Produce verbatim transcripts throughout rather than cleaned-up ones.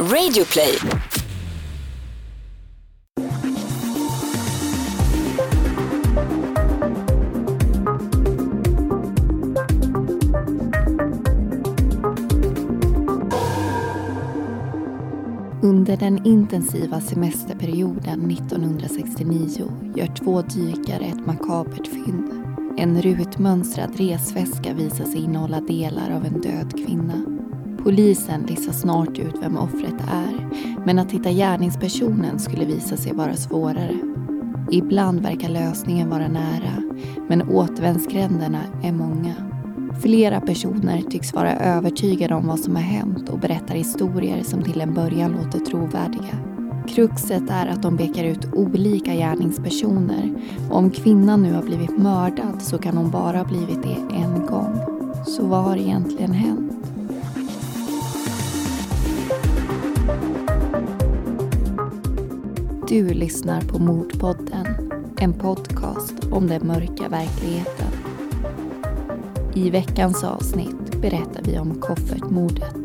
Radioplay. Under den intensiva semesterperioden nittonhundrasextionio gör två dykare ett makabert fynd. En rutmönstrad resväska visar sig innehålla delar av en död kvinna. Polisen listar snart ut vem offret är, men att hitta gärningspersonen skulle visa sig vara svårare. Ibland verkar lösningen vara nära, men återvändsgränderna är många. Flera personer tycks vara övertygade om vad som har hänt och berättar historier som till en början låter trovärdiga. Kruxet är att de pekar ut olika gärningspersoner, och om kvinnan nu har blivit mördad så kan hon bara ha blivit det en gång. Så vad har egentligen hänt? Du lyssnar på Mordpodden, en podcast om den mörka verkligheten. I veckans avsnitt berättar vi om koffertmordet.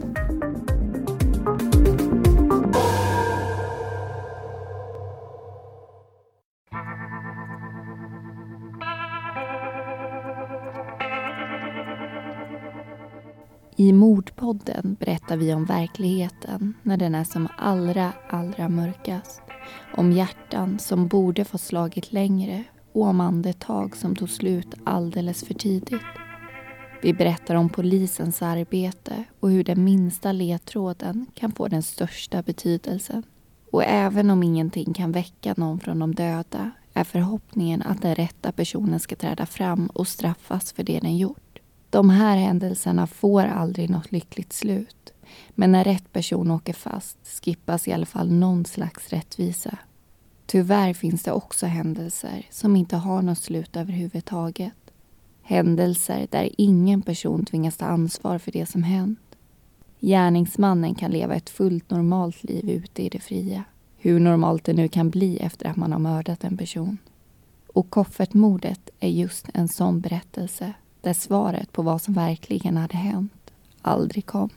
I Mordpodden berättar vi om verkligheten när den är som allra, allra mörkast. Om hjärtan som borde få slagit längre och om andetag som tog slut alldeles för tidigt. Vi berättar om polisens arbete och hur den minsta ledtråden kan få den största betydelsen. Och även om ingenting kan väcka någon från de döda är förhoppningen att den rätta personen ska träda fram och straffas för det den gjort. De här händelserna får aldrig något lyckligt slut. Men när rätt person åker fast skippas i alla fall någon slags rättvisa. Tyvärr finns det också händelser som inte har något slut överhuvudtaget. Händelser där ingen person tvingas ta ansvar för det som hänt. Gärningsmannen kan leva ett fullt normalt liv ute i det fria. Hur normalt det nu kan bli efter att man har mördat en person. Och koffertmordet är just en sån berättelse där svaret på vad som verkligen hade hänt aldrig kom.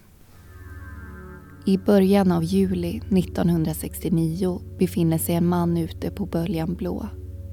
I början av juli nittonhundrasextionio befinner sig en man ute på Böljan Blå.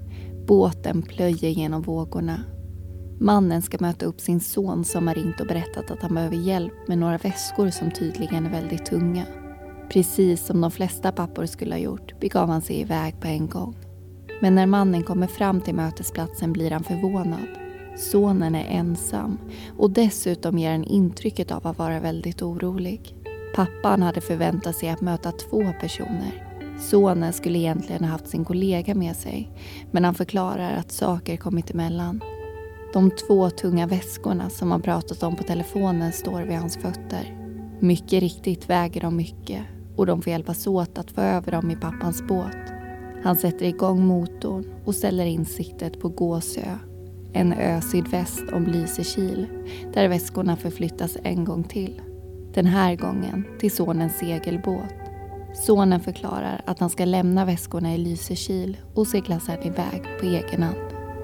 Båten plöjer genom vågorna. Mannen ska möta upp sin son som har ringt och berättat att han behöver hjälp med några väskor som tydligen är väldigt tunga. Precis som de flesta pappor skulle ha gjort begav han sig iväg på en gång. Men när mannen kommer fram till mötesplatsen blir han förvånad. Sonen är ensam och dessutom ger han intrycket av att vara väldigt orolig. Pappan hade förväntat sig att möta två personer. Sonen skulle egentligen ha haft sin kollega med sig, men han förklarar att saker kommit emellan. De två tunga väskorna som han pratat om på telefonen står vid hans fötter. Mycket riktigt väger de mycket och de får hjälpas åt att få över dem i pappans båt. Han sätter igång motorn och ställer in siktet på Gåsö. En ö sydväst om Lysekil där väskorna förflyttas en gång till. Den här gången till sonens segelbåt. Sonen förklarar att han ska lämna väskorna i Lysekil och segla sedan iväg på egen hand.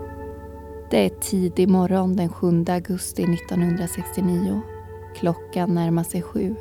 Det är tidig morgon den sjunde augusti nittonhundrasextionio. Klockan närmar sig sju.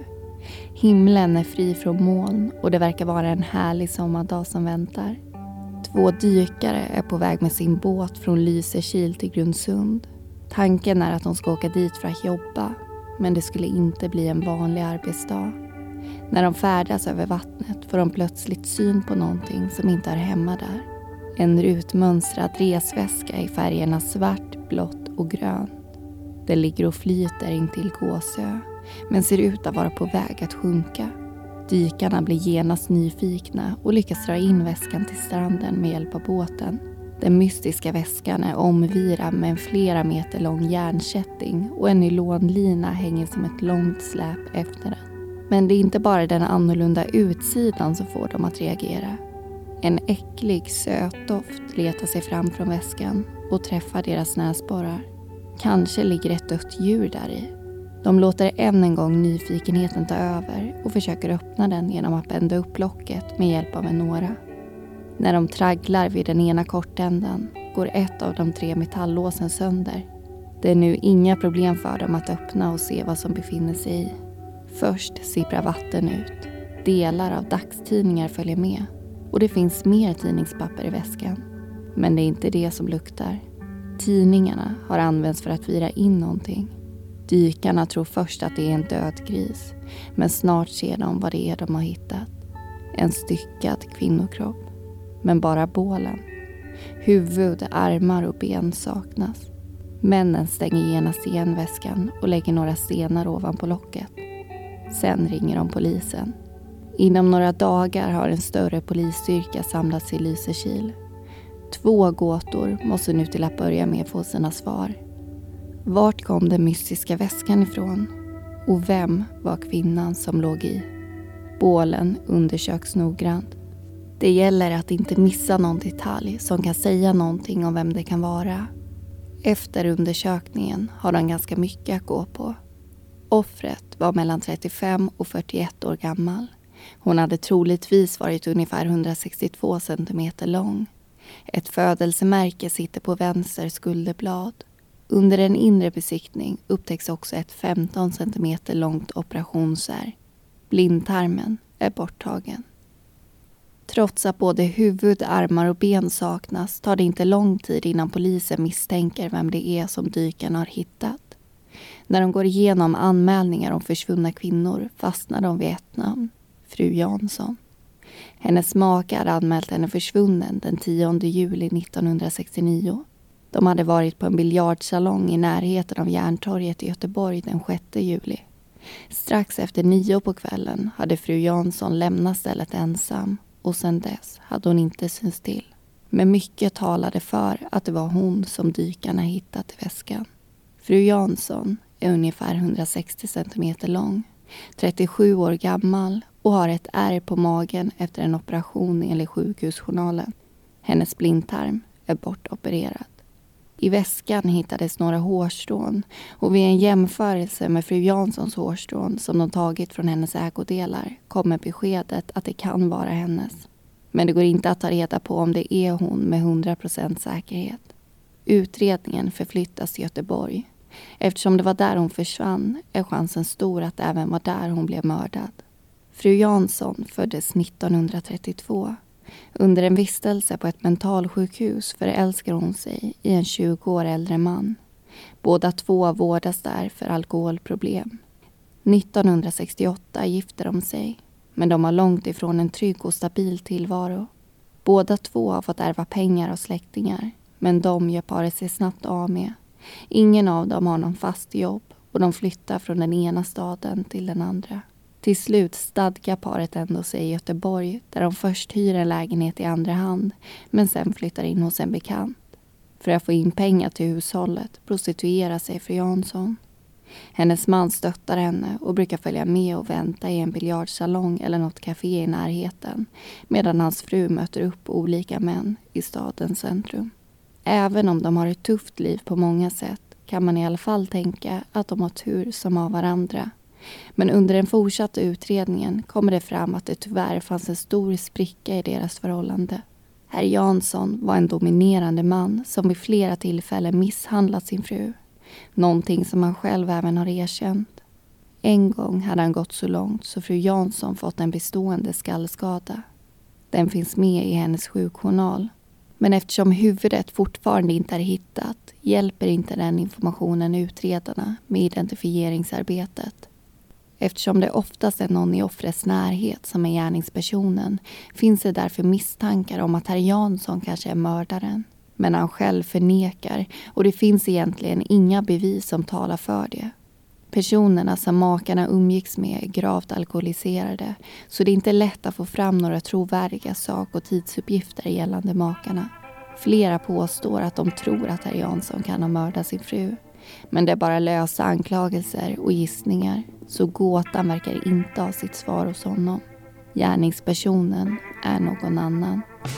Himlen är fri från moln och det verkar vara en härlig sommardag som väntar. Två dykare är på väg med sin båt från Lysekil till Grundsund. Tanken är att de ska åka dit för att jobba, men det skulle inte bli en vanlig arbetsdag. När de färdas över vattnet får de plötsligt syn på någonting som inte är hemma där. En rutmönstrad resväska i färgerna svart, blått och grönt. Den ligger och flyter in till Gåsö, men ser ut att vara på väg att sjunka. Dykarna blir genast nyfikna och lyckas dra in väskan till stranden med hjälp av båten. Den mystiska väskan är omvirad med en flera meter lång järnkätting och en nylonlina hänger som ett långt släp efter den. Men det är inte bara den annorlunda utsidan som får dem att reagera. En äcklig sötdoft letar sig fram från väskan och träffar deras näsborrar. Kanske ligger ett dött djur där i. De låter än en gång nyfikenheten ta över och försöker öppna den genom att bända upp locket med hjälp av en nåra. När de tragglar vid den ena kortändan går ett av de tre metalllåsen sönder. Det är nu inga problem för dem att öppna och se vad som befinner sig i. Först sipprar vatten ut. Delar av dagstidningar följer med och det finns mer tidningspapper i väskan. Men det är inte det som luktar. Tidningarna har använts för att vira in någonting. Dykarna tror först att det är en död gris, men snart ser de vad det är de har hittat. En styckad kvinnokropp, men bara bålen. Huvud, armar och ben saknas. Männen stänger genast igen väskan och lägger några stenar ovanpå locket. Sen ringer de polisen. Inom några dagar har en större polisstyrka samlats i Lysekil. Två gåtor måste nu till att börja med få sina svar. Vart kom den mystiska väskan ifrån? Och vem var kvinnan som låg i? Bålen undersöks noggrant. Det gäller att inte missa någon detalj som kan säga någonting om vem det kan vara. Efter undersökningen har de ganska mycket att gå på. Offret var mellan trettiofem och fyrtioett år gammal. Hon hade troligtvis varit ungefär hundrasextiotvå centimeter lång. Ett födelsemärke sitter på vänster skulderblad. Under en inre besiktning upptäcks också ett femton centimeter långt operationsärr. Blindtarmen är borttagen. Trots att både huvud, armar och ben saknas tar det inte lång tid innan polisen misstänker vem det är som dykarna har hittat. När de går igenom anmälningar om försvunna kvinnor fastnar de vid ett namn, fru Jansson. Hennes make hade anmält henne försvunnen den tionde juli nittonhundrasextionio. De hade varit på en biljardsalong i närheten av Järntorget i Göteborg den sjätte juli. Strax efter nio på kvällen hade fru Jansson lämnat stället ensam och sedan dess hade hon inte synts till. Men mycket talade för att det var hon som dykarna hittat i väskan. Fru Jansson är ungefär hundrasextio centimeter lång, trettiosju år gammal och har ett ärr på magen efter en operation enligt sjukhusjournalen. Hennes blindtarm är bortopererad. I väskan hittades några hårstrån och vid en jämförelse med fru Janssons hårstrån som de tagit från hennes ägodelar kommer beskedet att det kan vara hennes. Men det går inte att ta reda på om det är hon med hundra procent säkerhet. Utredningen förflyttas till Göteborg. Eftersom det var där hon försvann är chansen stor att det även var där hon blev mördad. Fru Jansson föddes nittonhundratrettiotvå. Under en vistelse på ett mentalsjukhus förälskar hon sig i en tjugo år äldre man. Båda två vårdas där för alkoholproblem. nittonhundrasextioåtta gifter de sig, men de har långt ifrån en trygg och stabil tillvaro. Båda två har fått ärva pengar av släktingar, men de gör paret sig snabbt av med. Ingen av dem har någon fast jobb och de flyttar från den ena staden till den andra. Till slut stadgar paret ändå sig i Göteborg där de först hyr en lägenhet i andra hand men sen flyttar in hos en bekant. För att få in pengar till hushållet prostituerar sig fru Jansson. Hennes man stöttar henne och brukar följa med och vänta i en biljardsalong eller något café i närheten medan hans fru möter upp olika män i stadens centrum. Även om de har ett tufft liv på många sätt kan man i alla fall tänka att de har tur som av varandra. Men under den fortsatta utredningen kommer det fram att det tyvärr fanns en stor spricka i deras förhållande. Herr Jansson var en dominerande man som vid flera tillfällen misshandlat sin fru. Någonting som han själv även har erkänt. En gång hade han gått så långt så fru Jansson fått en bestående skallskada. Den finns med i hennes sjukjournal. Men eftersom huvudet fortfarande inte är hittat hjälper inte den informationen utredarna med identifieringsarbetet. Eftersom det oftast är någon i offrets närhet som är gärningspersonen finns det därför misstankar om att herr Jansson kanske är mördaren. Men han själv förnekar och det finns egentligen inga bevis som talar för det. Personerna som makarna umgicks med är gravt alkoholiserade så det är inte lätt att få fram några trovärdiga sak- och tidsuppgifter gällande makarna. Flera påstår att de tror att herr Jansson kan ha mördat sin fru. Men det är bara lösa anklagelser och gissningar så gåtan verkar inte ha sitt svar hos honom. Gärningspersonen är någon annan.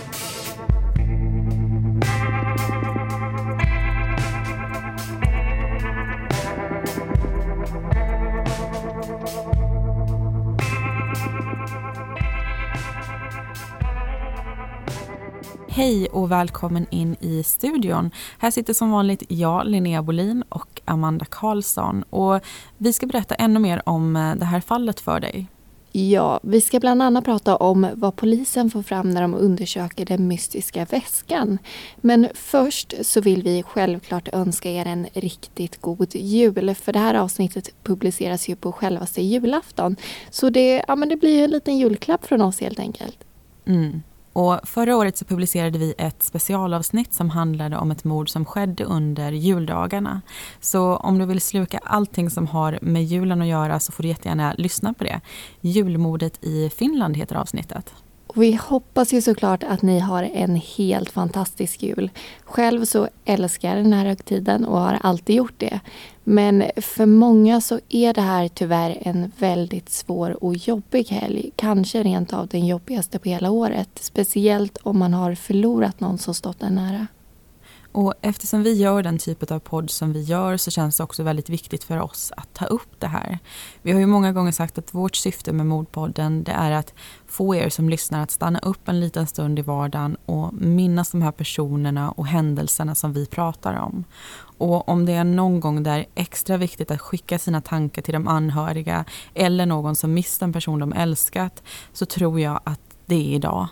Hej och välkommen in i studion. Här sitter som vanligt jag, Linnea Bolin och Amanda Karlsson. Och vi ska berätta ännu mer om det här fallet för dig. Ja, vi ska bland annat prata om vad polisen får fram när de undersöker den mystiska väskan. Men först så vill vi självklart önska er en riktigt god jul. För det här avsnittet publiceras ju på självaste julafton. Så det, ja, men det blir ju en liten julklapp från oss helt enkelt. Mm. Och förra året så publicerade vi ett specialavsnitt som handlade om ett mord som skedde under juldagarna. Så om du vill sluka allting som har med julen att göra så får du jättegärna lyssna på det. Julmordet i Finland heter avsnittet. Och vi hoppas ju såklart att ni har en helt fantastisk jul. Själv så älskar jag den här högtiden och har alltid gjort det. Men för många så är det här tyvärr en väldigt svår och jobbig helg. Kanske rent av den jobbigaste på hela året. Speciellt om man har förlorat någon som stått en nära. Och eftersom vi gör den typen av podd som vi gör så känns det också väldigt viktigt för oss att ta upp det här. Vi har ju många gånger sagt att vårt syfte med Mordpodden det är att få er som lyssnar att stanna upp en liten stund i vardagen och minnas de här personerna och händelserna som vi pratar om. Och om det är någon gång där det är extra viktigt att skicka sina tankar till de anhöriga eller någon som mist en person de älskat så tror jag att det är idag.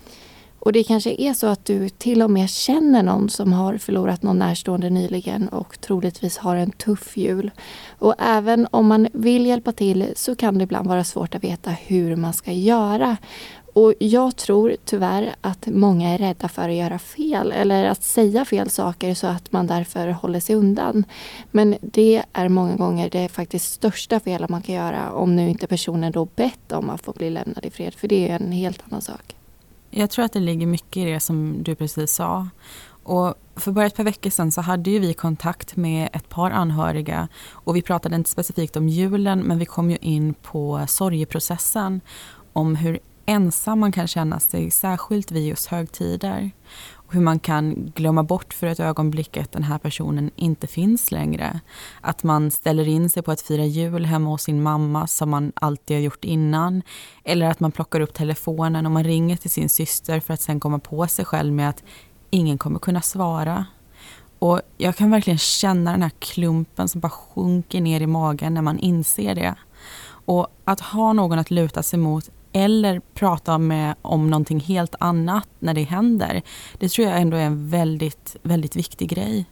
Och det kanske är så att du till och med känner någon som har förlorat någon närstående nyligen och troligtvis har en tuff jul. Och även om man vill hjälpa till så kan det ibland vara svårt att veta hur man ska göra. Och jag tror tyvärr att många är rädda för att göra fel eller att säga fel saker så att man därför håller sig undan. Men det är många gånger det faktiskt största felet man kan göra om nu inte personen då bett om att få bli lämnad i fred. För det är en helt annan sak. Jag tror att det ligger mycket i det som du precis sa. Och för bara ett par veckor sedan så hade ju vi kontakt med ett par anhöriga. Och vi pratade inte specifikt om julen men vi kom ju in på sorgeprocessen. Om hur ensam man kan känna sig särskilt vid just högtider. Och hur man kan glömma bort för ett ögonblick att den här personen inte finns längre. Att man ställer in sig på att fira jul hemma hos sin mamma som man alltid har gjort innan. Eller att man plockar upp telefonen och man ringer till sin syster för att sen komma på sig själv med att ingen kommer kunna svara. Och jag kan verkligen känna den här klumpen som bara sjunker ner i magen när man inser det. Och att ha någon att luta sig mot eller prata med om någonting helt annat när det händer. Det tror jag ändå är en väldigt, väldigt viktig grej.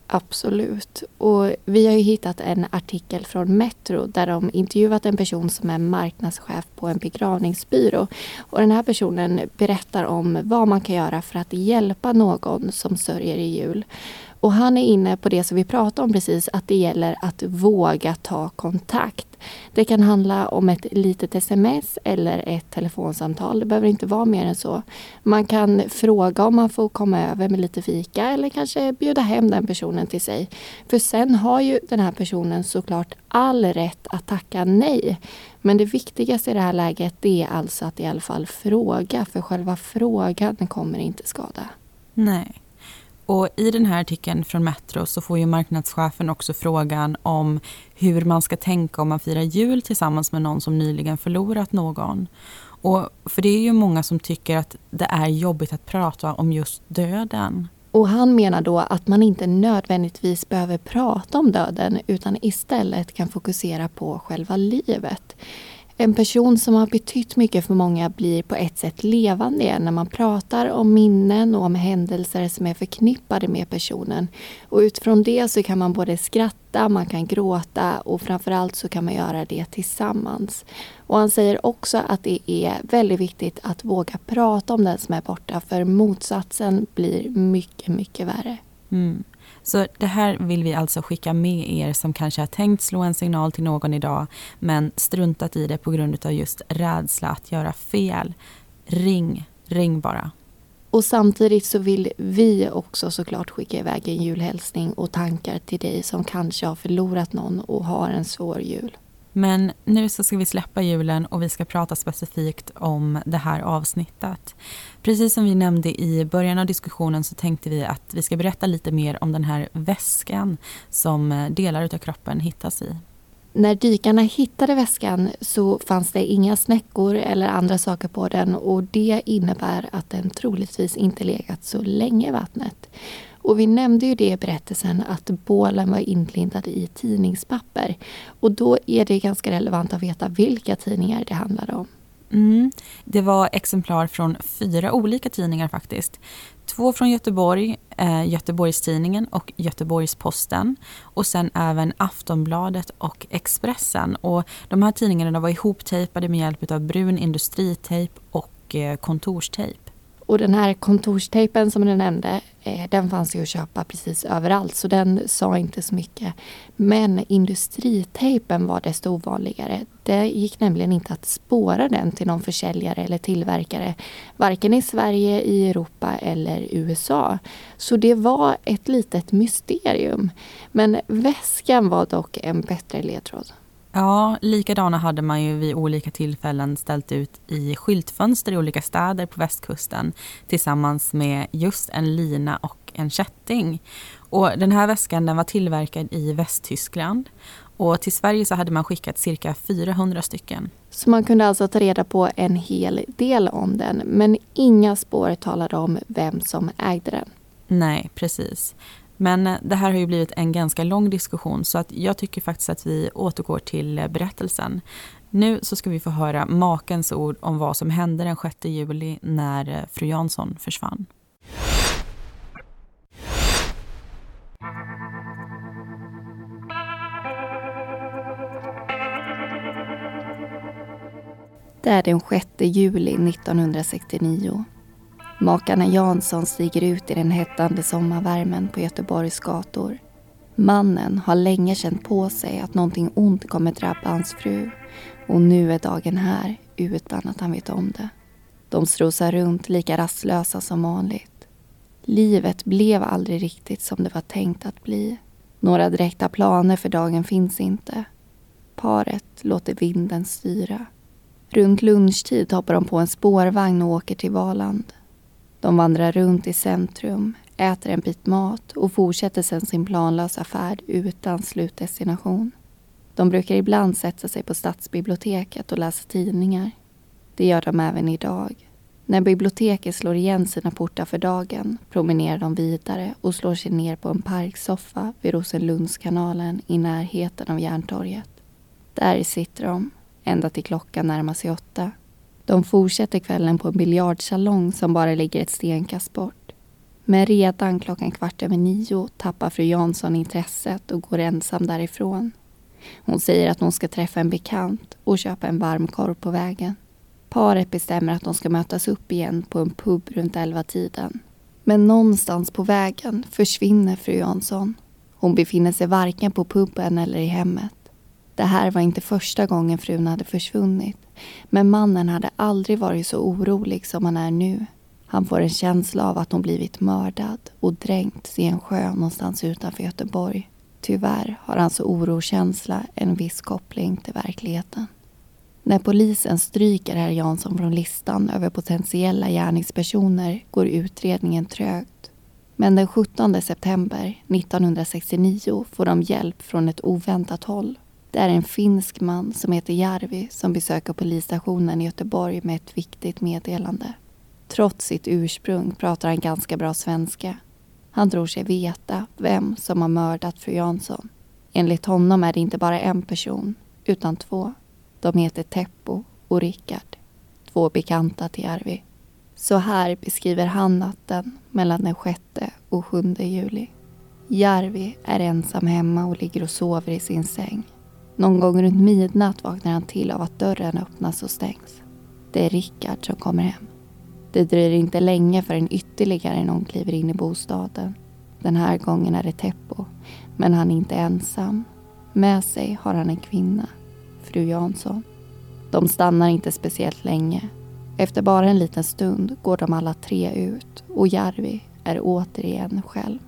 Absolut. Och vi har ju hittat en artikel från Metro där de intervjuat en person som är marknadschef på en begravningsbyrå. Och den här personen berättar om vad man kan göra för att hjälpa någon som sörjer i jul. Och han är inne på det som vi pratade om precis, att det gäller att våga ta kontakt. Det kan handla om ett litet sms eller ett telefonsamtal. Det behöver inte vara mer än så. Man kan fråga om man får komma över med lite fika eller kanske bjuda hem den personen till sig. För sen har ju den här personen såklart all rätt att tacka nej. Men det viktigaste i det här läget det är alltså att i alla fall fråga. För själva frågan kommer inte skada. Nej. Och i den här artikeln från Metro så får ju marknadschefen också frågan om hur man ska tänka om man firar jul tillsammans med någon som nyligen förlorat någon. Och för det är ju många som tycker att det är jobbigt att prata om just döden. Och han menar då att man inte nödvändigtvis behöver prata om döden utan istället kan fokusera på själva livet. En person som har betytt mycket för många blir på ett sätt levande igen när man pratar om minnen och om händelser som är förknippade med personen. Och utifrån det så kan man både skratta, man kan gråta och framförallt så kan man göra det tillsammans. Och han säger också att det är väldigt viktigt att våga prata om den som är borta för motsatsen blir mycket, mycket värre. Mm. Så det här vill vi alltså skicka med er som kanske har tänkt slå en signal till någon idag men struntat i det på grund av just rädsla att göra fel. Ring, ring bara. Och samtidigt så vill vi också såklart skicka iväg en julhälsning och tankar till dig som kanske har förlorat någon och har en svår jul. Men nu så ska vi släppa julen och vi ska prata specifikt om det här avsnittet. Precis som vi nämnde i början av diskussionen så tänkte vi att vi ska berätta lite mer om den här väskan som delar av kroppen hittas i. När dykarna hittade väskan så fanns det inga snäckor eller andra saker på den och det innebär att den troligtvis inte legat så länge i vattnet. Och vi nämnde ju det i berättelsen att bålen var inlindade i tidningspapper. Och då är det ganska relevant att veta vilka tidningar det handlade om. Mm. Det var exemplar från fyra olika tidningar faktiskt. Två från Göteborg, eh, Göteborgstidningen och Göteborgsposten. Och sen även Aftonbladet och Expressen. Och de här tidningarna var ihoptejpade med hjälp av brun industritejp och eh, kontorstejp. Och den här kontorstejpen som du nämnde, eh, den fanns ju att köpa precis överallt. Så den sa inte så mycket. Men industritejpen var desto ovanligare. Det gick nämligen inte att spåra den till någon försäljare eller tillverkare. Varken i Sverige, i Europa eller U S A. Så det var ett litet mysterium. Men väskan var dock en bättre ledtråd. Ja, likadana hade man ju vid olika tillfällen ställt ut i skyltfönster i olika städer på västkusten tillsammans med just en lina och en kätting. Och den här väskan den var tillverkad i Västtyskland och till Sverige så hade man skickat cirka fyrahundra stycken. Så man kunde alltså ta reda på en hel del om den, men inga spår talade om vem som ägde den. Nej, precis. Men det här har ju blivit en ganska lång diskussion så att jag tycker faktiskt att vi återgår till berättelsen. Nu så ska vi få höra makens ord om vad som hände den sjätte juli när fru Jansson försvann. Det är den sjätte juli nittonhundrasextionio. Makarna Jansson stiger ut i den hettande sommarvärmen på Göteborgs gator. Mannen har länge känt på sig att någonting ont kommer drabba hans fru. Och nu är dagen här utan att han vet om det. De strosar runt lika rastlösa som vanligt. Livet blev aldrig riktigt som det var tänkt att bli. Några direkta planer för dagen finns inte. Paret låter vinden styra. Runt lunchtid hoppar de på en spårvagn och åker till Valand. De vandrar runt i centrum, äter en bit mat och fortsätter sedan sin planlösa färd utan slutdestination. De brukar ibland sätta sig på stadsbiblioteket och läsa tidningar. Det gör de även idag. När biblioteket slår igen sina portar för dagen promenerar de vidare och slår sig ner på en parksoffa vid Rosenlundskanalen i närheten av Järntorget. Där sitter de, ända till klockan närmar sig åtta. De fortsätter kvällen på en biljardsalong som bara ligger ett stenkast bort. Men redan klockan kvart över nio tappar fru Jansson intresset och går ensam därifrån. Hon säger att hon ska träffa en bekant och köpa en varmkorv på vägen. Paret bestämmer att de ska mötas upp igen på en pub runt elva tiden. Men någonstans på vägen försvinner fru Jansson. Hon befinner sig varken på puben eller i hemmet. Det här var inte första gången frun hade försvunnit. Men mannen hade aldrig varit så orolig som han är nu. Han får en känsla av att hon blivit mördad och dränkts i en sjö någonstans utanför Göteborg. Tyvärr har hans orokänsla en viss koppling till verkligheten. När polisen stryker herr Jansson från listan över potentiella gärningspersoner går utredningen trögt. Men den sjuttonde september nittonhundrasextionio får de hjälp från ett oväntat håll. Det är en finsk man som heter Järvi som besöker polisstationen i Göteborg med ett viktigt meddelande. Trots sitt ursprung pratar han ganska bra svenska. Han tror sig veta vem som har mördat fru Jansson. Enligt honom är det inte bara en person, utan två. De heter Teppo och Rickard, två bekanta till Järvi. Så här beskriver han natten mellan den sjätte och sjunde juli. Järvi är ensam hemma och ligger och sover i sin säng. Någon gång runt midnatt vaknar han till av att dörren öppnas och stängs. Det är Rickard som kommer hem. Det dröjer inte länge förrän ytterligare någon kliver in i bostaden. Den här gången är det Teppo, men han är inte ensam. Med sig har han en kvinna, fru Jansson. De stannar inte speciellt länge. Efter bara en liten stund går de alla tre ut och Järvi är återigen själv.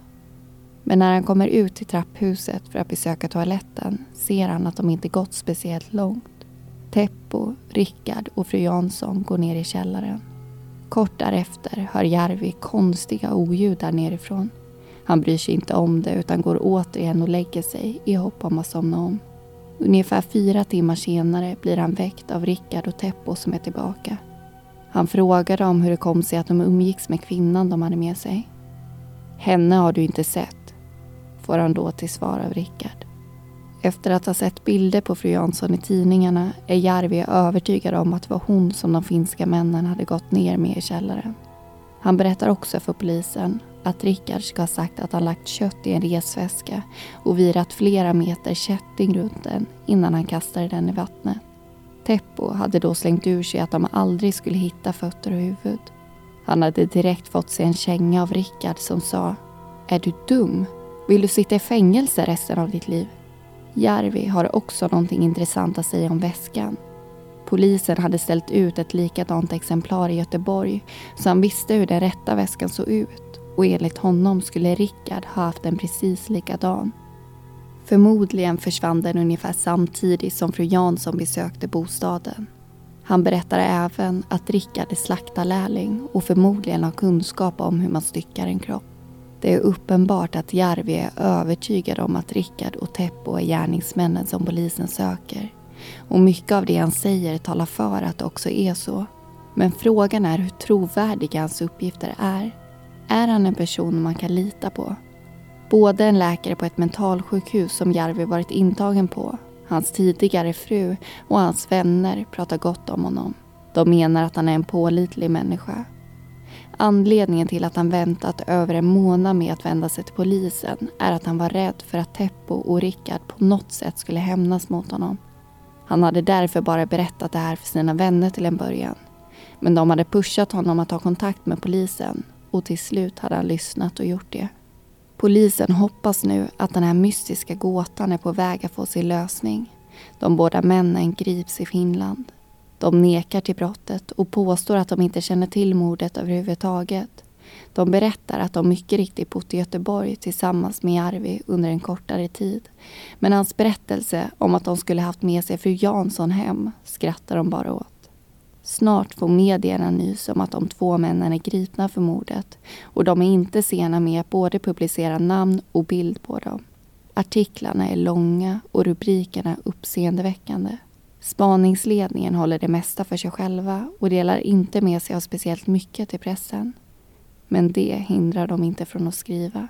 Men när han kommer ut till trapphuset för att besöka toaletten ser han att de inte gått speciellt långt. Teppo, Rickard och fru Jansson går ner i källaren. Kort därefter hör Järvi konstiga oljud där nerifrån. Han bryr sig inte om det utan går återigen och lägger sig i hopp om att somna om. Ungefär fyra timmar senare blir han väckt av Rickard och Teppo som är tillbaka. Han frågar dem hur det kom sig att de umgicks med kvinnan de hade med sig. Henne har du inte sett, får han då till svar av Rickard. Efter att ha sett bilder på fru Jansson i tidningarna är Järvi övertygad om att det var hon som de finska männen hade gått ner med i källaren. Han berättar också för polisen att Rickard ska ha sagt att han lagt kött i en resväska och virat flera meter kätting runt den innan han kastade den i vattnet. Teppo hade då slängt ur sig att de aldrig skulle hitta fötter och huvud. Han hade direkt fått sig en känga av Rickard som sa: "Är du dum? Vill du sitta i fängelse resten av ditt liv?" Järvi har också någonting intressant att säga om väskan. Polisen hade ställt ut ett likadant exemplar i Göteborg, så han visste hur den rätta väskan såg ut, och enligt honom skulle Rickard ha haft en precis likadan. Förmodligen försvann den ungefär samtidigt som fru Jansson besökte bostaden. Han berättar även att Rickard är slaktarlärling och förmodligen har kunskap om hur man styckar en kropp. Det är uppenbart att Järvi är övertygad om att Rickard och Teppo är gärningsmännen som polisen söker. Och mycket av det han säger talar för att det också är så. Men frågan är hur trovärdiga hans uppgifter är. Är han en person man kan lita på? Både en läkare på ett mentalsjukhus som Järvi varit intagen på, hans tidigare fru och hans vänner pratar gott om honom. De menar att han är en pålitlig människa. Anledningen till att han väntat över en månad med att vända sig till polisen är att han var rädd för att Teppo och Rickard på något sätt skulle hämnas mot honom. Han hade därför bara berättat det här för sina vänner till en början. Men de hade pushat honom att ta kontakt med polisen och till slut hade han lyssnat och gjort det. Polisen hoppas nu att den här mystiska gåtan är på väg att få sin lösning. De båda männen grips i Finland. De nekar till brottet och påstår att de inte känner till mordet överhuvudtaget. De berättar att de mycket riktigt bott i Göteborg tillsammans med Järvi under en kortare tid. Men hans berättelse om att de skulle haft med sig fru Jansson hem skrattar de bara åt. Snart får medierna nys om att de två männen är gripna för mordet och de är inte sena med att både publicera namn och bild på dem. Artiklarna är långa och rubrikerna uppseendeväckande. Spaningsledningen håller det mesta för sig själva och delar inte med sig av speciellt mycket till pressen. Men det hindrar dem inte från att skriva.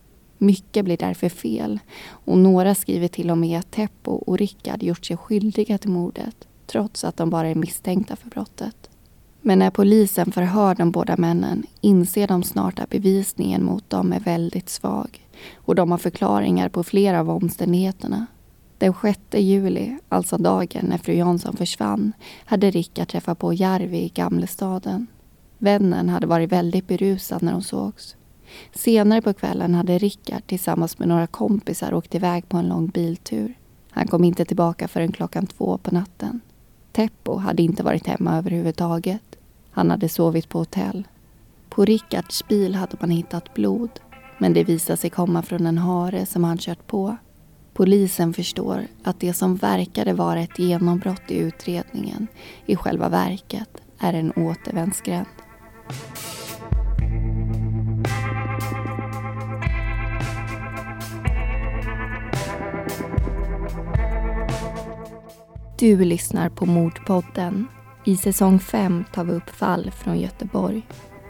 Mycket blir därför fel och några skriver till och med att Teppo och Rickard gjort sig skyldiga till mordet trots att de bara är misstänkta för brottet. Men när polisen förhör de båda männen inser de snart att bevisningen mot dem är väldigt svag och de har förklaringar på flera av omständigheterna. Den sjätte juli, alltså dagen när fru Jansson försvann, hade Rickard träffat på Järvi i Gamlestaden. Vännen hade varit väldigt berusad när de sågs. Senare på kvällen hade Rickard tillsammans med några kompisar åkt iväg på en lång biltur. Han kom inte tillbaka förrän klockan två på natten. Teppo hade inte varit hemma överhuvudtaget. Han hade sovit på hotell. På Rickards bil hade man hittat blod, men det visade sig komma från en hare som han kört på. Polisen förstår att det som verkade vara ett genombrott i utredningen i själva verket är en återvändsgränd. Du lyssnar på Mordpodden. I säsong fem tar vi upp fall från Göteborg.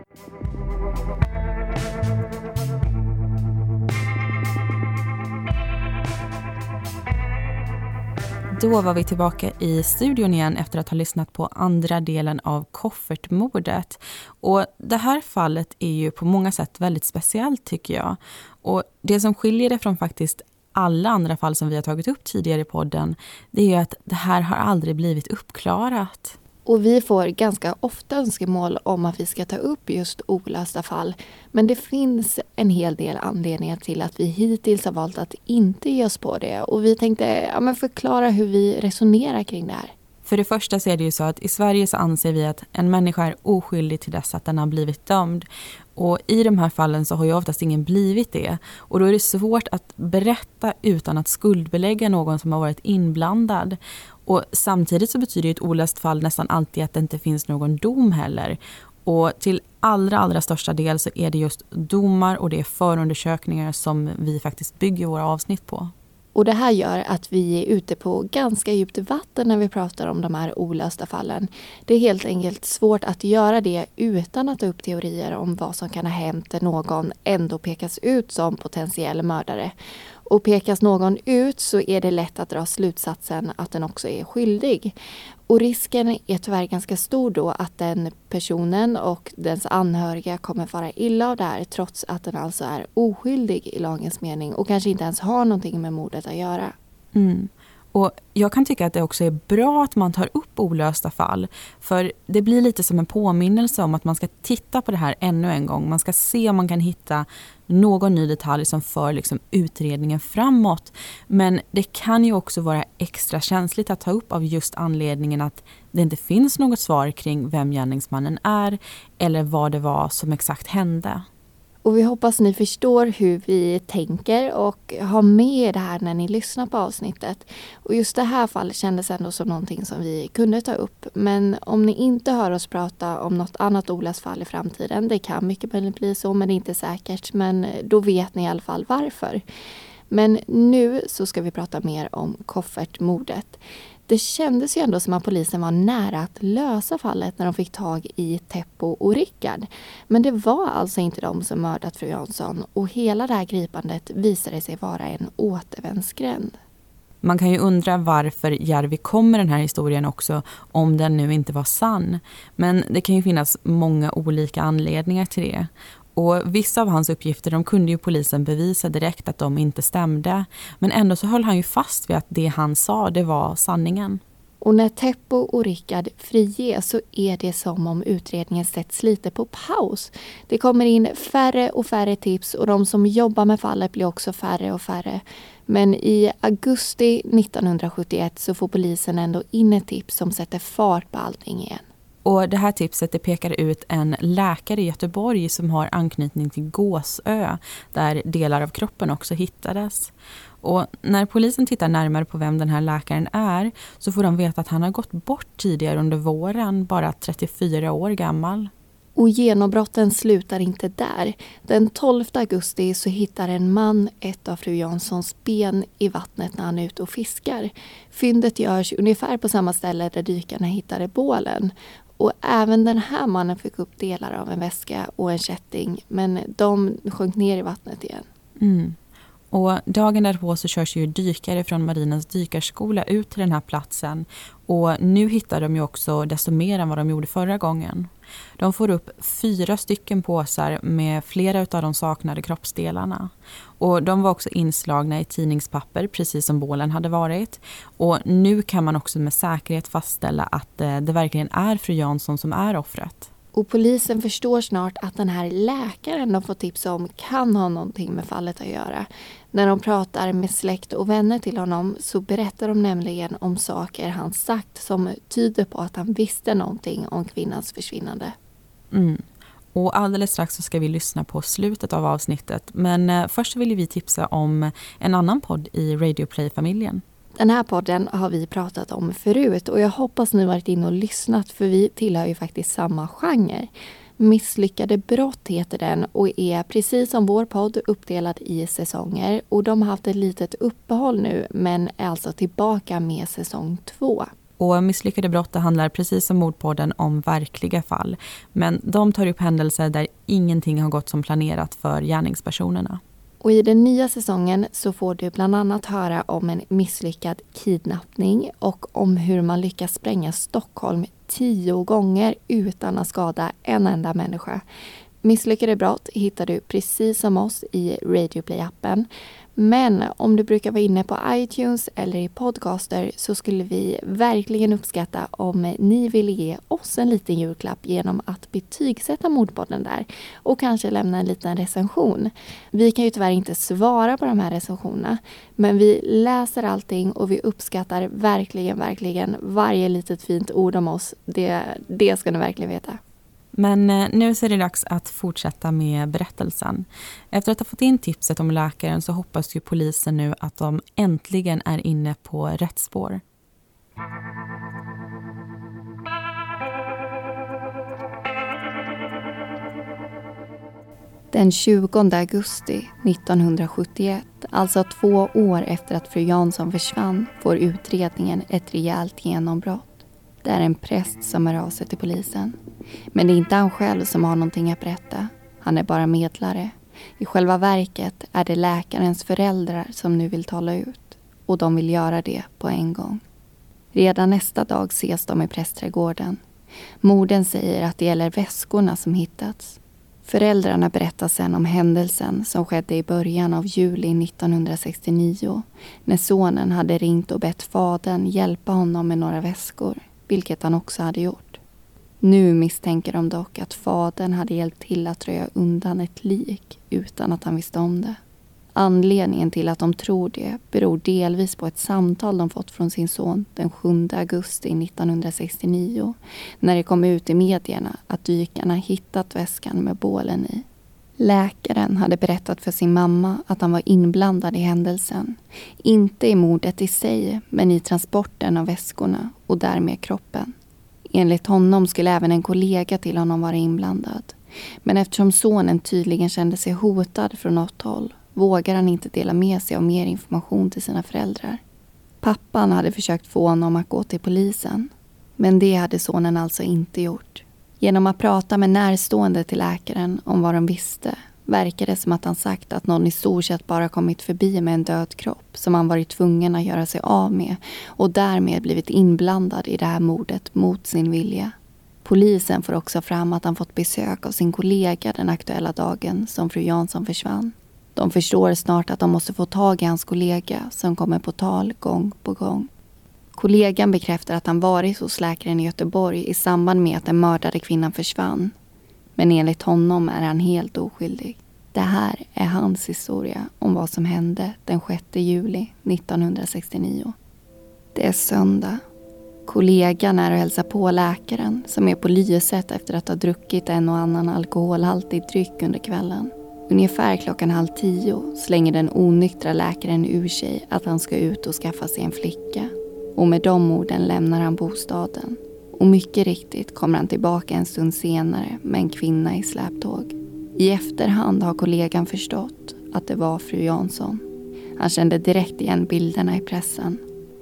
Då var vi tillbaka i studion igen efter att ha lyssnat på andra delen av koffertmordet. Och det här fallet är ju på många sätt väldigt speciellt tycker jag. Och det som skiljer det från faktiskt alla andra fall som vi har tagit upp tidigare i podden, det är ju att det här har aldrig blivit uppklarat. Och vi får ganska ofta önskemål om att vi ska ta upp just olösta fall. Men det finns en hel del anledningar till att vi hittills har valt att inte ge oss på det. Och vi tänkte ja, men förklara hur vi resonerar kring det här. För det första så är det ju så att i Sverige så anser vi att en människa är oskyldig till dess att den har blivit dömd. Och i de här fallen så har ju oftast ingen blivit det. Och då är det svårt att berätta utan att skuldbelägga någon som har varit inblandad. Och samtidigt så betyder ett olöst fall nästan alltid att det inte finns någon dom heller. Och till allra, allra största del så är det just domar och det är förundersökningar som vi faktiskt bygger våra avsnitt på. Och det här gör att vi är ute på ganska djupt vatten när vi pratar om de här olösta fallen. Det är helt enkelt svårt att göra det utan att ta upp teorier om vad som kan ha hänt när någon ändå pekas ut som potentiell mördare. Och pekas någon ut så är det lätt att dra slutsatsen att den också är skyldig. Och risken är tyvärr ganska stor då att den personen och dens anhöriga kommer fara illa av det här trots att den alltså är oskyldig i lagens mening och kanske inte ens har någonting med mordet att göra. Mm. Och jag kan tycka att det också är bra att man tar upp olösta fall. För det blir lite som en påminnelse om att man ska titta på det här ännu en gång. Man ska se om man kan hitta någon ny detalj som för liksom utredningen framåt. Men det kan ju också vara extra känsligt att ta upp av just anledningen att det inte finns något svar kring vem gärningsmannen är eller vad det var som exakt hände. Och vi hoppas ni förstår hur vi tänker och har med det här när ni lyssnar på avsnittet. Och just det här fallet kändes ändå som någonting som vi kunde ta upp. Men om ni inte hör oss prata om något annat olöst fall i framtiden, det kan mycket möjligt bli så men det är inte säkert. Men då vet ni i alla fall varför. Men nu så ska vi prata mer om koffertmordet. Det kändes ju ändå som att polisen var nära att lösa fallet när de fick tag i Teppo och Rickard. Men det var alltså inte de som mördat fru Jansson och hela det här gripandet visade sig vara en återvändsgränd. Man kan ju undra varför Järvi kom med den här historien också om den nu inte var sann. Men det kan ju finnas många olika anledningar till det. Och vissa av hans uppgifter de kunde ju polisen bevisa direkt att de inte stämde. Men ändå så höll han ju fast vid att det han sa det var sanningen. Och när Teppo och Rickard friges så är det som om utredningen sätts lite på paus. Det kommer in färre och färre tips och de som jobbar med fallet blir också färre och färre. Men i augusti nittonhundrasjuttioett så får polisen ändå in ett tips som sätter fart på allting igen. Och det här tipset det pekar ut en läkare i Göteborg som har anknytning till Gåsö där delar av kroppen också hittades. Och när polisen tittar närmare på vem den här läkaren är så får de veta att han har gått bort tidigare under våren, bara trettiofyra år gammal. Och genombrotten slutar inte där. Den tolfte augusti så hittar en man ett av fru Janssons ben i vattnet när han är ute och fiskar. Fyndet görs ungefär på samma ställe där dykarna hittade bålen. Och även den här mannen fick upp delar av en väska och en kätting. Men de sjönk ner i vattnet igen. Mm. Och dagen därpå så körs ju dykare från Marinens dykarskola ut till den här platsen. Och nu hittar de ju också desto mer än vad de gjorde förra gången. De får upp fyra stycken påsar med flera av de saknade kroppsdelarna. Och de var också inslagna i tidningspapper precis som bålen hade varit. Och nu kan man också med säkerhet fastställa att det verkligen är fru Jansson som är offret. Och polisen förstår snart att den här läkaren de får tips om kan ha någonting med fallet att göra. När de pratar med släkt och vänner till honom så berättar de nämligen om saker han sagt som tyder på att han visste någonting om kvinnans försvinnande. Mm. Och alldeles strax så ska vi lyssna på slutet av avsnittet. Men först vill vi tipsa om en annan podd i Radio Play-familjen. Den här podden har vi pratat om förut och jag hoppas ni varit inne och lyssnat för vi tillhör ju faktiskt samma genre. Misslyckade brott heter den och är precis som vår podd uppdelad i säsonger och de har haft ett litet uppehåll nu men är alltså tillbaka med säsong två. Och Misslyckade brott handlar precis som Mordpodden om verkliga fall men de tar upp händelser där ingenting har gått som planerat för gärningspersonerna. Och i den nya säsongen så får du bland annat höra om en misslyckad kidnappning och om hur man lyckas spränga Stockholm tio gånger utan att skada en enda människa. Misslyckade brott hittar du precis som oss i Radio Play-appen. Men om du brukar vara inne på iTunes eller i podcaster så skulle vi verkligen uppskatta om ni vill ge oss en liten julklapp genom att betygsätta Mordpodden där och kanske lämna en liten recension. Vi kan ju tyvärr inte svara på de här recensionerna men vi läser allting och vi uppskattar verkligen, verkligen varje litet fint ord om oss. Det, det ska ni verkligen veta. Men nu så är det dags att fortsätta med berättelsen. Efter att ha fått in tipset om läkaren så hoppas ju polisen nu att de äntligen är inne på rätt spår. Den tjugonde augusti nittonhundrasjuttioett, alltså två år efter att fru Jansson försvann, får utredningen ett rejält genombrott. Det är en präst som hör av sig till polisen. Men det är inte han själv som har någonting att berätta. Han är bara medlare. I själva verket är det läkarens föräldrar som nu vill tala ut. Och de vill göra det på en gång. Redan nästa dag ses de i prästträdgården. Modern säger att det gäller väskorna som hittats. Föräldrarna berättar sedan om händelsen som skedde i början av juli nittonhundrasextionio när sonen hade ringt och bett fadern hjälpa honom med några väskor, vilket han också hade gjort. Nu misstänker de dock att fadern hade hjälpt till att röja undan ett lik utan att han visste om det. Anledningen till att de tror det beror delvis på ett samtal de fått från sin son den sjunde augusti nittonhundrasextionio när det kom ut i medierna att dykarna hittat väskan med bålen i. Läkaren hade berättat för sin mamma att han var inblandad i händelsen. Inte i mordet i sig, men i transporten av väskorna och därmed kroppen. Enligt honom skulle även en kollega till honom vara inblandad. Men eftersom sonen tydligen kände sig hotad från något håll vågar han inte dela med sig av mer information till sina föräldrar. Pappan hade försökt få honom att gå till polisen. Men det hade sonen alltså inte gjort. Genom att prata med närstående till läkaren om vad de visste verkar det som att han sagt att någon i stort sett bara kommit förbi med en död kropp som han varit tvungen att göra sig av med och därmed blivit inblandad i det här mordet mot sin vilja. Polisen får också fram att han fått besök av sin kollega den aktuella dagen som fru Jansson försvann. De förstår snart att de måste få tag i hans kollega som kommer på tal gång på gång. Kollegan bekräftar att han varit hos läkaren i Göteborg i samband med att den mördade kvinnan försvann. Men enligt honom är han helt oskyldig. Det här är hans historia om vad som hände den sjätte juli nittonhundrasextionio. Det är söndag. Kollegan är och hälsar på läkaren som är på lyset efter att ha druckit en och annan alkoholhaltig dryck under kvällen. Ungefär klockan halv tio slänger den onyktra läkaren ur sig att han ska ut och skaffa sig en flicka. Och med de orden lämnar han bostaden. Och mycket riktigt kommer han tillbaka en stund senare med en kvinna i släptåg. I efterhand har kollegan förstått att det var fru Jansson. Han kände direkt igen bilderna i pressen.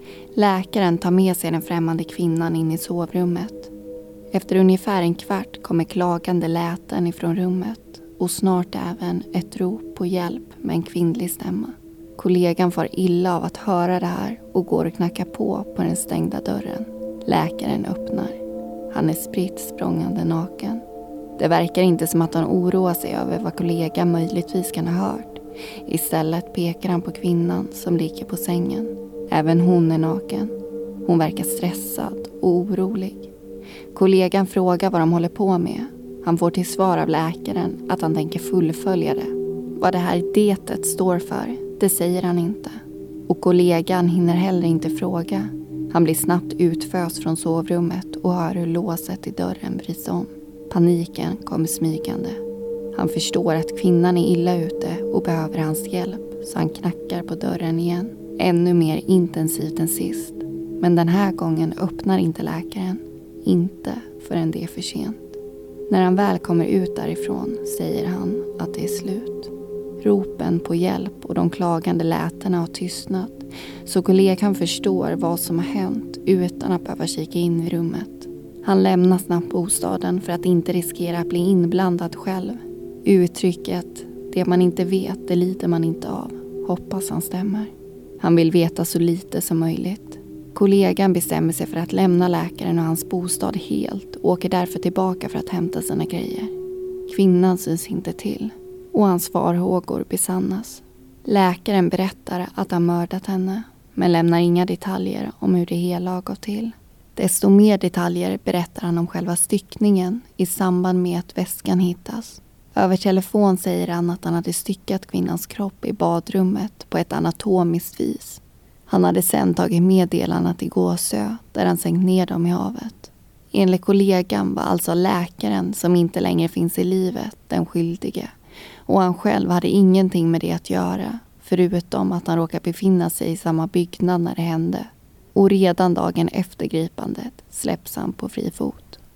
Läkaren tar med sig den främmande kvinnan in i sovrummet. Efter ungefär en kvart kommer klagande läten ifrån rummet. Och snart även ett rop på hjälp med en kvinnlig stämma. Kollegan får illa av att höra det här och går och knackar på på den stängda dörren. Läkaren öppnar. Han är spritt språngande naken. Det verkar inte som att han oroar sig över vad kollegan möjligtvis kan ha hört. Istället pekar han på kvinnan som ligger på sängen. Även hon är naken. Hon verkar stressad och orolig. Kollegan frågar vad de håller på med. Han får till svar av läkaren att han tänker fullfölja det. Vad det här detet står för, det säger han inte. Och kollegan hinner heller inte fråga. Han blir snabbt utföst från sovrummet och hör hur låset i dörren vrids om. Paniken kommer smygande. Han förstår att kvinnan är illa ute och behöver hans hjälp, så han knackar på dörren igen. Ännu mer intensivt än sist. Men den här gången öppnar inte läkaren. Inte förrän det är för sent. När han väl kommer ut därifrån säger han att det är slut. Ropen på hjälp och de klagande lätena har tystnat, så kollegan förstår vad som har hänt utan att behöva kika in i rummet. Han lämnar snabbt bostaden för att inte riskera att bli inblandad själv. Uttrycket, det man inte vet, det lider man inte av, hoppas han stämmer. Han vill veta så lite som möjligt. Kollegan bestämmer sig för att lämna läkaren och hans bostad helt och åker därför tillbaka för att hämta sina grejer. Kvinnan syns inte till och hans farhågor besannas. Läkaren berättar att han mördat henne men lämnar inga detaljer om hur det hela har gått till. Desto mer detaljer berättar han om själva styckningen i samband med att väskan hittas. Över telefon säger han att han hade styckat kvinnans kropp i badrummet på ett anatomiskt vis. Han hade sedan tagit med delarna till Gåsö där han sänkt ner dem i havet. Enligt kollegan var alltså läkaren som inte längre finns i livet den skyldige. Och han själv hade ingenting med det att göra förutom att han råkade befinna sig i samma byggnad när det hände. Och redan dagen efter gripandet släpps han på fri fot.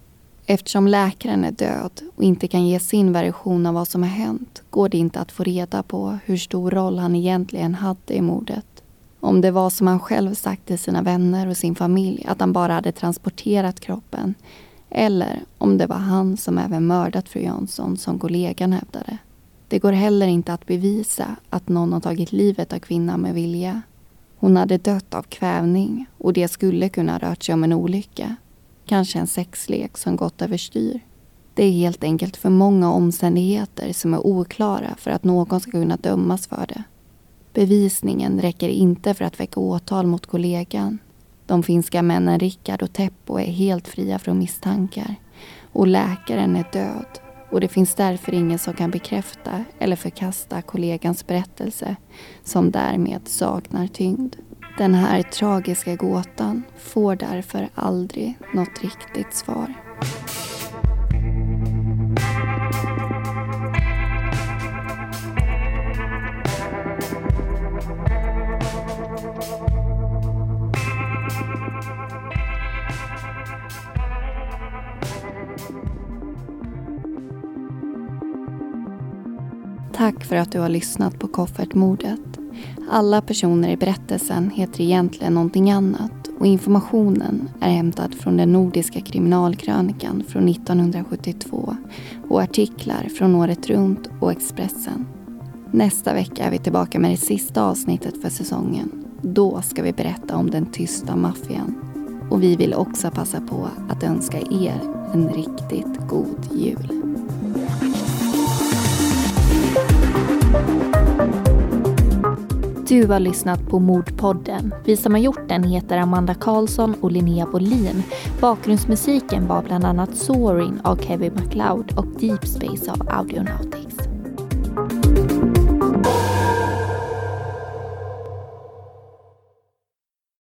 Eftersom läkaren är död och inte kan ge sin version av vad som har hänt går det inte att få reda på hur stor roll han egentligen hade i mordet. Om det var som han själv sagt till sina vänner och sin familj att han bara hade transporterat kroppen, eller om det var han som även mördat fru Jansson som kollegan hävdade. Det går heller inte att bevisa att någon har tagit livet av kvinnan med vilja. Hon hade dött av kvävning och det skulle kunna ha rört sig om en olycka. Kanske en sexlek som gått överstyr. Det är helt enkelt för många omständigheter som är oklara för att någon ska kunna dömas för det. Bevisningen räcker inte för att väcka åtal mot kollegan. De finska männen Rickard och Teppo är helt fria från misstankar. Och läkaren är död. Och det finns därför ingen som kan bekräfta eller förkasta kollegans berättelse som därmed saknar tyngd. Den här tragiska gåtan får därför aldrig något riktigt svar. Tack för att du har lyssnat på Koffertmordet. Alla personer i berättelsen heter egentligen någonting annat och informationen är hämtad från den nordiska kriminalkrönikan från nittonhundrasjuttiotvå och artiklar från Året Runt och Expressen. Nästa vecka är vi tillbaka med det sista avsnittet för säsongen. Då ska vi berätta om den tysta maffian. Och vi vill också passa på att önska er en riktigt god jul. Du har lyssnat på Mordpodden. Vi som har gjort den heter Amanda Karlsson och Linnea Bolin. Bakgrundsmusiken var bland annat Soaring av Kevin MacLeod och Deep Space av Audionautic.